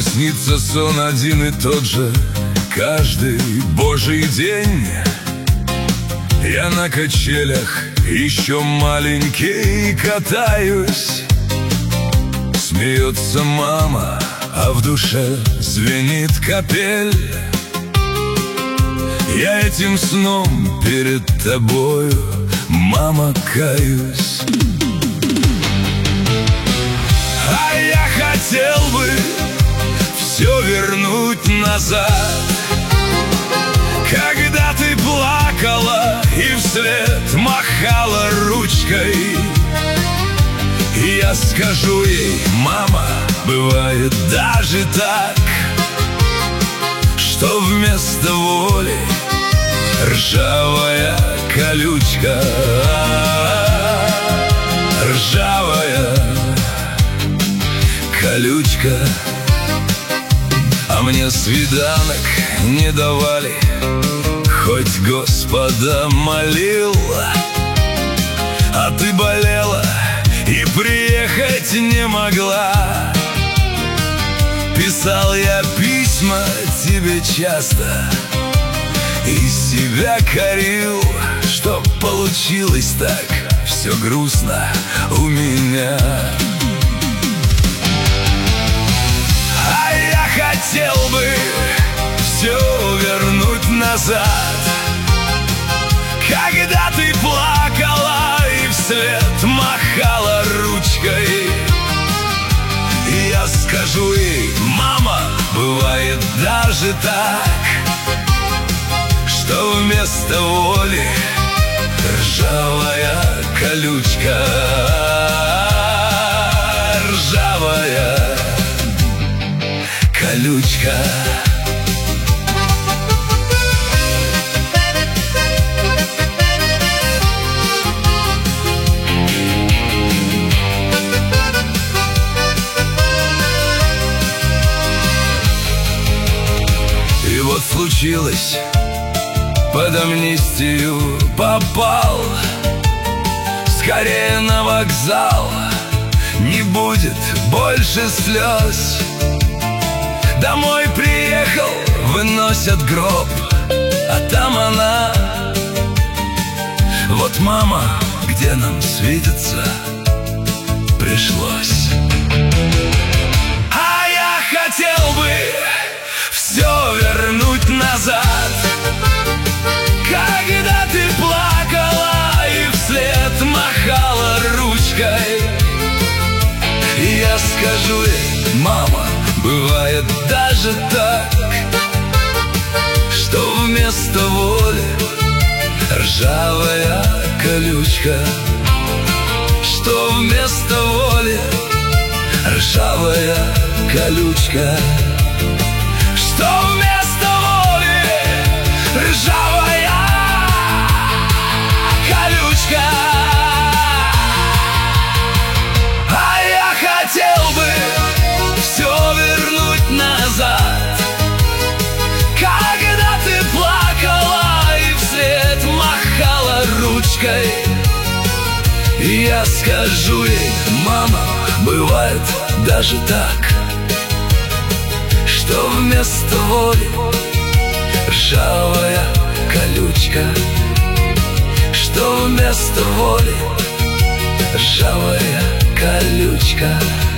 Мне снится сон один и тот же каждый божий день. Я на качелях еще маленький катаюсь. Смеется мама, а в душе звенит капель. Я этим сном перед тобою, мама, каюсь. А я хотел бы все вернуть назад, когда ты плакала и вслед махала ручкой. И я скажу ей: мама, бывает даже так, что вместо воли ржавая колючка. Ржавая колючка. А мне свиданок не давали, хоть Господа молил. А ты болела и приехать не могла. Писал я письма тебе часто и себя корил, что получилось так все грустно у меня. А я хотел бы все вернуть назад, когда ты плакала и вслед махала ручкой. И я скажу ей: мама, бывает даже так, что вместо воли ржавая колючка. Ржавая колючка. И вот случилось, под амнистию попал. Скорее на вокзал, не будет больше слез. Домой приехал, выносят гроб, а там она. Вот мама, где нам свидеться пришлось. А я хотел бы все вернуть назад, когда ты плакала и вслед махала ручкой. И я скажу ей: мама, бывает даже так, что вместо воли ржавая колючка. Что вместо воли ржавая колючка. Что вместо воли ржавая колючка. А я хотел бы все вернуть назад, когда ты плакала и вслед махала ручкой. И я скажу ей: мама, бывает даже так, что вместо воли ржавая колючка. Что вместо воли ржавая колючка.